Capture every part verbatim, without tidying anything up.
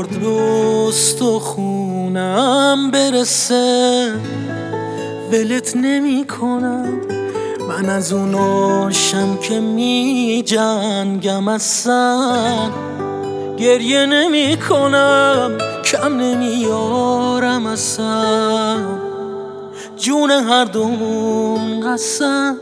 میلیارد به استخونم برسه ولت نمی کنم. من از اوناشم که می جنگم اصلا گریه نمی کنم، کم نمیارم اصلا جون هر دومون قسم.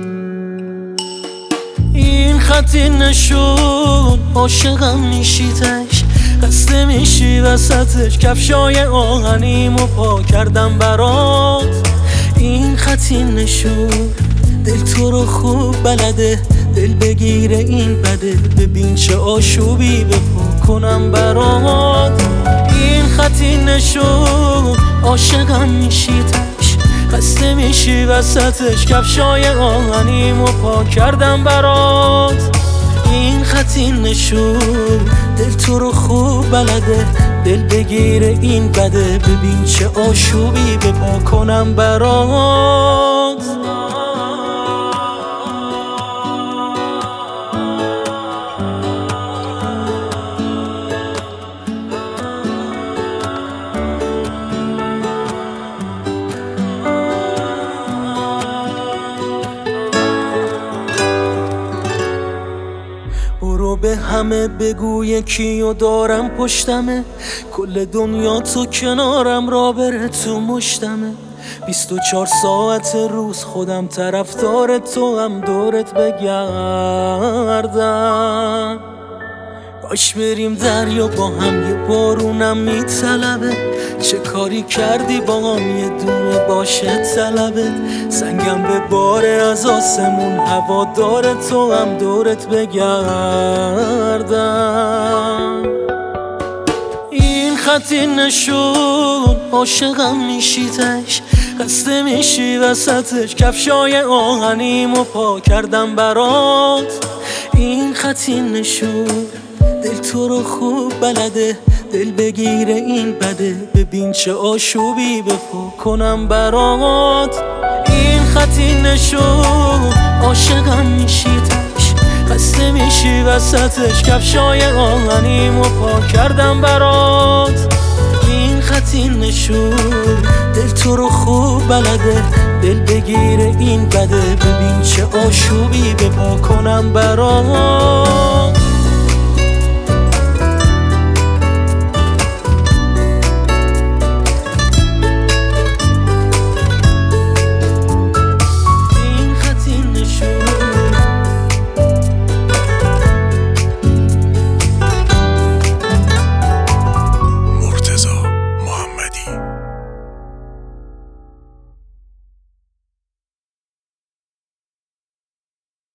این خطی نشون عاشقم میشیتش، خسته میشی وسطش، کفشای آهنیمو پا کردم برات. این خطی نشون دل تو رو خوب بلده، دل بگیره این بده، ببین چه آشوبی به پا کنم برات. این خطی نشون عاشقم میشیتش، خسته میشی وسطش، کفشای آهنیمو پا کردم برات. این خطی نشون دل تو رو خوب بلده، دل بگیره این بده، ببین چه آشوبی به پا کنم برات. برو به همه بگو یکیو دارم پشتمه، کل دنیا تو کنارم را بره تو مشتمه. بیست و چهار ساعت روز خودم طرفدار تو هم دورت بگردم. باش بریم دریا با هم، یه بارونم میطلبه، چه کاری کردی با هم یه دونه باشه طلبت. سنگم به باره از آسمون، هوا داره تو هم دورت بگردم. این خطی نشون عاشقم میشیتش، خسته میشی وسطش، کفشای آهنیمو پا کردم برات. این خطی نشون دل تو رو خوب بلده، دل بگیره این بده، ببین چه آشوبی به پا کنم برات. این خطی نشون عاشقم میشیتش، خسته میشی وسطش، کفشای آهنیمو پا کردم برات. این خطی نشون دل تو رو خوب بلده، دل بگیره این بده، ببین چه آشوبی به پا کنم برات.